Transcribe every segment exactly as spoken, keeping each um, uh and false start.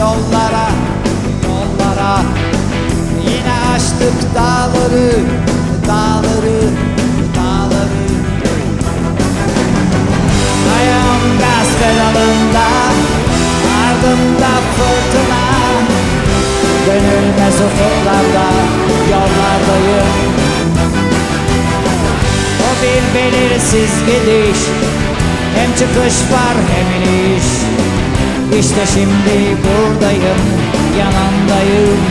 yollara, yollara. Yine aştık dağları, dağları, dağları. Ayağım gaz pedalında, ardımda fırtına. Dönülmez ufuklarda, yollardayım. O bir belirsiz gidiş, hem çıkış var hem iniş. İşte şimdi buradayım, yanındayım.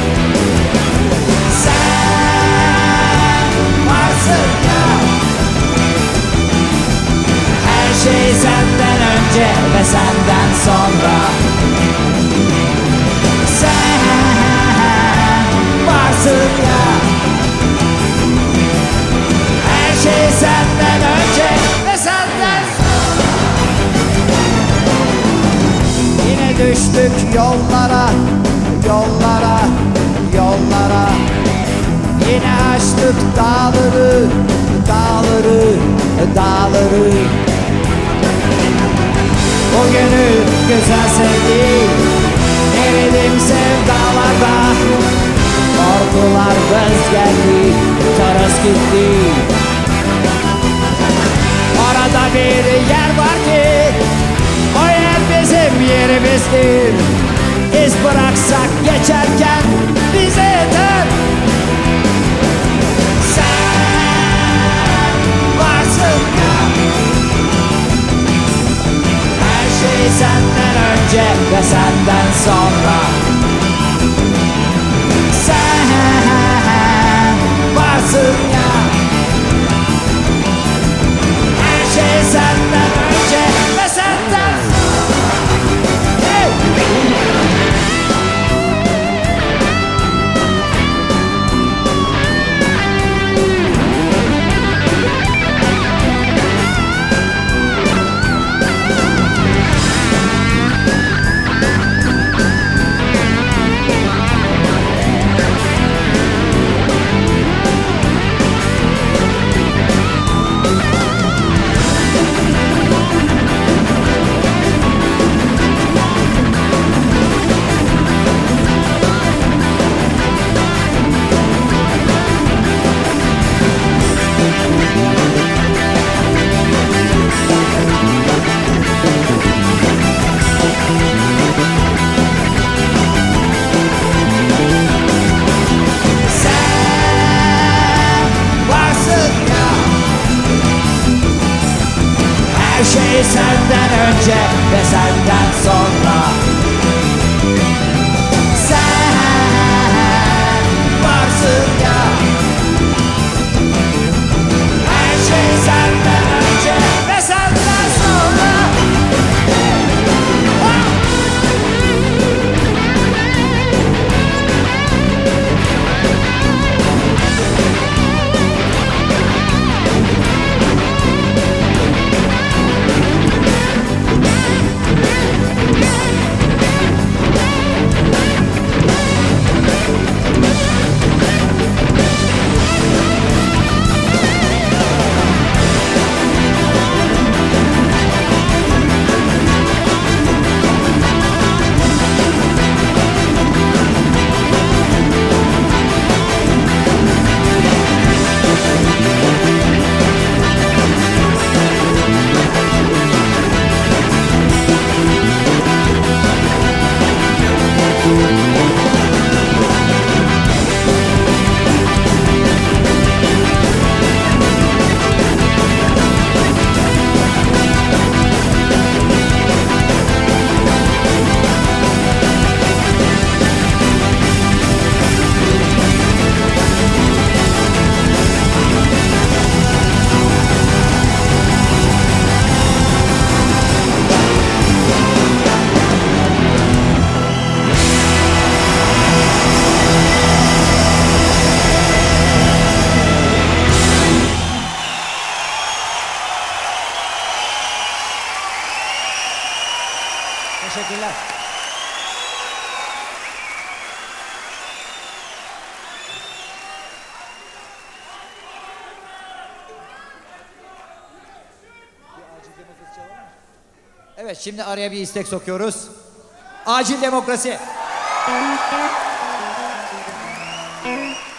Sen varsın ya. Her şey senden önce ve senden sonra. Sen varsın ya. Her şey senden önce ve senden sonra. Yine düştük yollara, yollara, yollara. Yine aştık dağları, dağları, dağları. O gönül güzel sevdi, eridim sevdalarda. Korkular göz geldi, toros gitti. Orada bir yer var ki, o yer bizim yerimizdir. İz bıraksak geçerken bize yeter. Sen varsın ya. Her şey senden önce ve senden sonra. Sen varsın ya. Her şey senden önce ve senden sonra. Hey! Her şey senden önce ve senden sonra. Sen varsın ya. Her şey senden önce ve senden sonra. Teşekkürler. Evet, şimdi araya bir istek sokuyoruz. Acil demokrasi.